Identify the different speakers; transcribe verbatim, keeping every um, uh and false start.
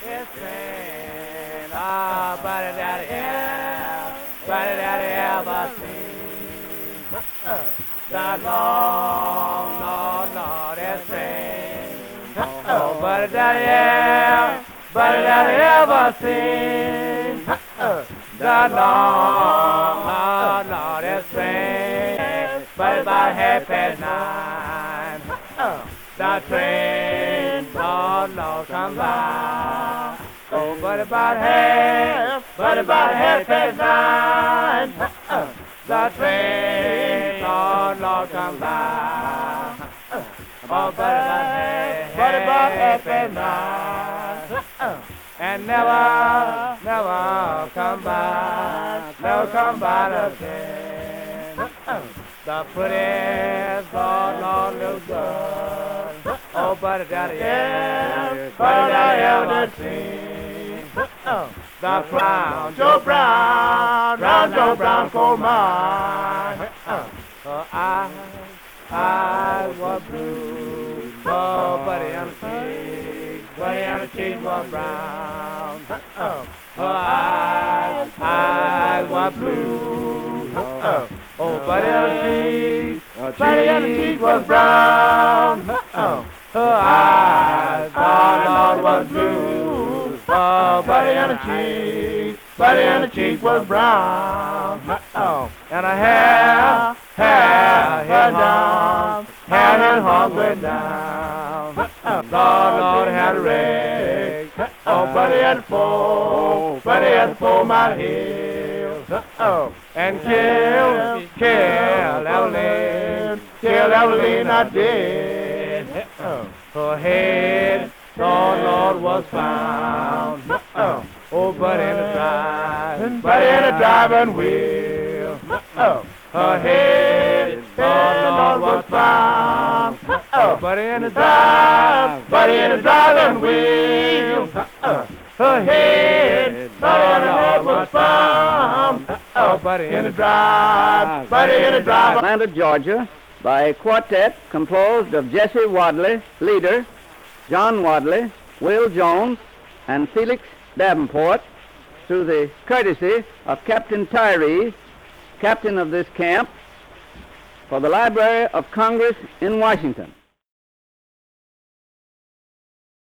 Speaker 1: is train. Oh, buddy daddy, yeah, buddy daddy ever seen the long, long, Northern train. Oh, buddy daddy, yeah, buddy daddy ever seen the long, long, Northern train. But about half past nine, the train, oh no, come by. Oh, but about half, but about half past nine, the train, oh no, come by. Oh, but about half, but about half past nine, and never, never come by, never come by the train. The prettiest Lord, Lord, look good. Oh, buddy daddy, yeah, buddy daddy ever seen the brown, Joe Brown, brown Joe Brown coal mine. Her eyes, eyes were blue. Oh, buddy on the cheek, buddy on the cheek was brown. Her eyes, eyes were blue. Oh, buddy on the cheek, buddy on the cheek was brown. Her eyes, oh Lord, was blue. Oh, buddy on the cheek, buddy on the cheek was brown. And her hair, hair, hair down, hair and hung went down. Lord, Lord had a rag. Oh, buddy had four, buddy had four my heels. Oh, and kill, kill Evelyn, kill Evelyn not dead. Her head, oh Lord, was found. Oh, buddy in a drive, buddy in a driving wheel. Her head, oh Lord, was found. Oh, buddy in a drive, buddy in a driving wheel. Her head, buddy in a head was found. Oh, buddy in a drive, buddy in a drive.
Speaker 2: Atlanta, Georgia, by a quartet composed of Jesse Wadley, leader, John Wadley, Will Jones, and Felix Davenport, through the courtesy of Captain Tyree, captain of this camp, for the Library of Congress in Washington.